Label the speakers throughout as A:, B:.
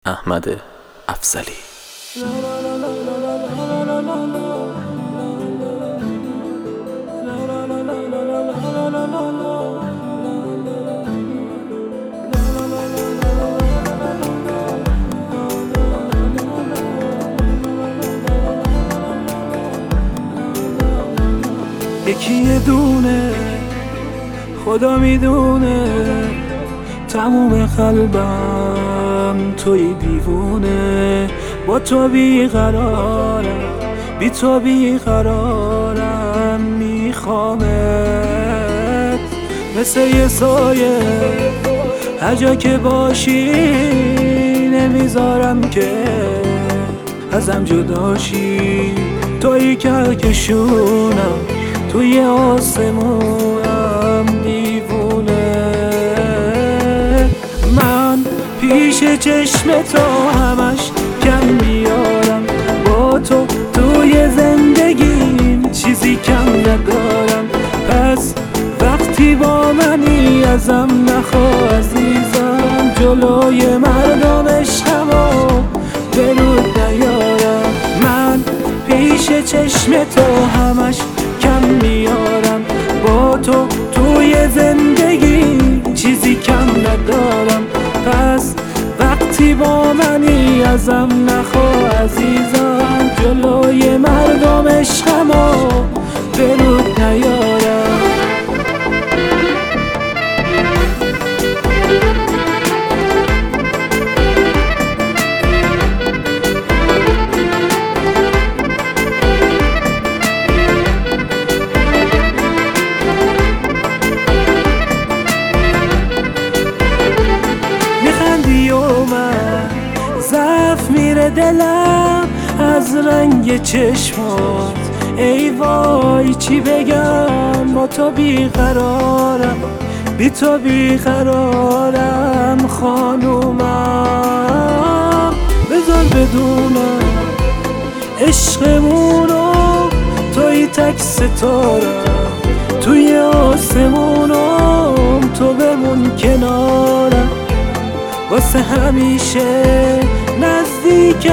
A: احمد افضلی.
B: یکی یه دونه خدا میدونه، تموم قلبم توی دیوونه. با تو بیقرارم، بی تو بیقرارم، میخوامت مثل یه سایه هر جا که باشی. نمیذارم که ازم جداشی، توی کهکشونم، توی آسمونم دیوونه. من پیش چشم تو همش کم میارم، با تو توی زندگیم چیزی کم ندارم. پس وقتی با منی ازم نخوا عزیزم، جلوی مردم عشقمو به رود نیارم. من پیش چشم تو همش کم میارم، با تو توی زندگی چیزی کم ندارم. پس وقتی با منی ازم نخوا عزیزم، جلوی مردم عشقمو به رود نیارم. ضعف میره دلم از رنگ چشمات، ای وای چی بگم، با تو بیقرارم، بی تو بیقرارم. خانومم بذار بدونم عشقمونو، توی تک ستارم، توی آسمونم، تو بمون کنارم واسه همیشه نزدیکم.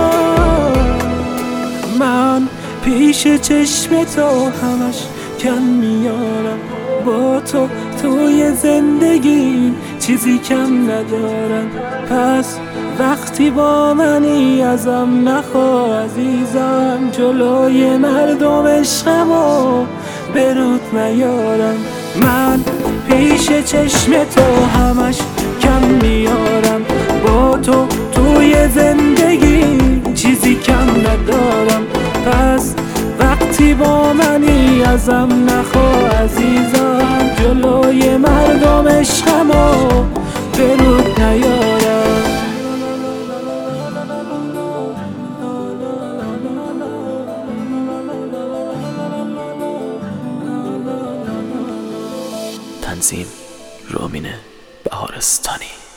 B: من پیش چشم تو همش کم میارم، با تو توی زندگی چیزی کم ندارم. پس وقتی با منی ازم نخوا عزیزم، جلوی مردم عشقمو به رود نیارم. من پیش چشم تو همش کم میارم، با تو توی زندگی چیزی کم ندارم. پس وقتی با منی ازم نخوا عزیزم، جلوی مردم عشقمو به رود نیارم.
A: تنظیم رامین بهارستانی.